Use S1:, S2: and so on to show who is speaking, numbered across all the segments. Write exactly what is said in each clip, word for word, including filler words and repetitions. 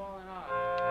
S1: falling off.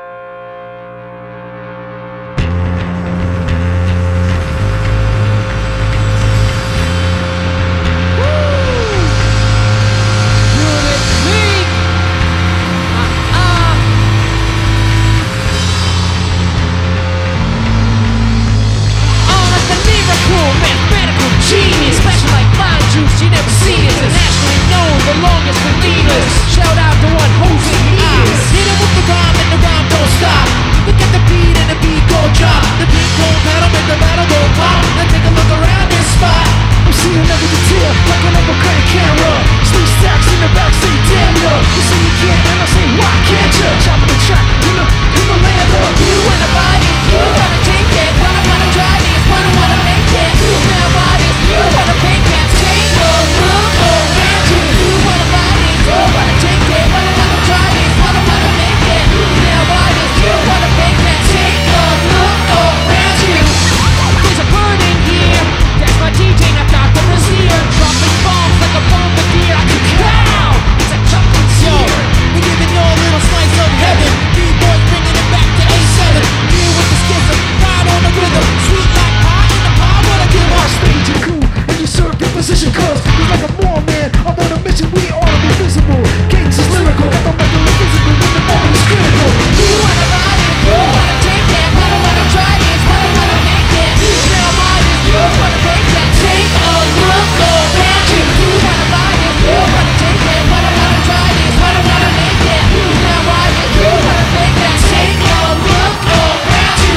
S2: Genius, special like fine juice, you never seen it. Internationally known, the longest for leaders. Shout out to one Jose Diaz. Hit it with the rhyme and the rhyme don't stop. Look at the beat and the beat go drop. The beat go pedal, make the battle go pop. Then take a look around this spot.
S3: I'm seeing every detail like an uppercut camera. Three stacks in the back, say damn ya. You say you can't, and I say why can't ya? Chopping the track in the in the land of
S2: You wanna buy it, you wanna take it. Wanna wanna try this, wanna wanna make it. You wanna buy this, you wanna make it. Take a look around you. You wanna buy this, you wanna take it. Wanna wanna try this, wanna wanna make it. You wanna buy this, you wanna make it. Take a look around you. There's a bird in here. That's my D J, not Doctor Brazier. Dropping bombs like a bombardier. I can cow. It's a chocolate sear. We're giving you a little slice of heaven. B-boys bringing it back to A seven. Here with the schism, ride on the rhythm. Sweet like pie in the pie, what I give
S3: our
S2: our
S3: stage and cool, and you serve your position. Cause he's like a more man. I'm on a mission, we ought to be visible. Cadence is lyrical, got the record physical when the moment is critical.
S2: You wanna buy it, you wanna take it. Wanna wanna try this, wanna wanna make it. You wanna buy this, you wanna make it. Take a look around you. You wanna buy this, you wanna take it. Wanna wanna try this, wanna wanna make it. You wanna buy this, you wanna make it. Take a look around you.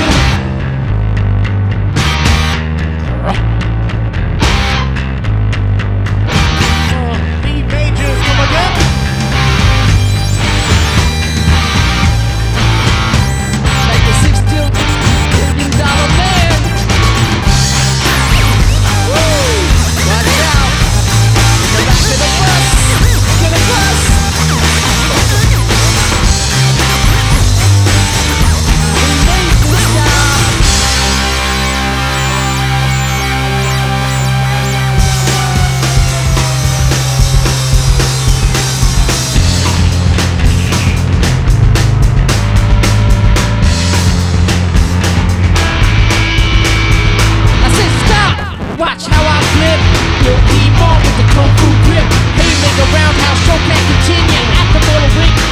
S1: B majors, come again.
S2: Like the six till billion dollar man. Woo! Watch out! In the back of the bus, to the bus. We made this stop. I said stop! Watch how I flip. You'll keep on with the kung fu grip. Haymaker roundhouse, show can't continue. At the mortal ring,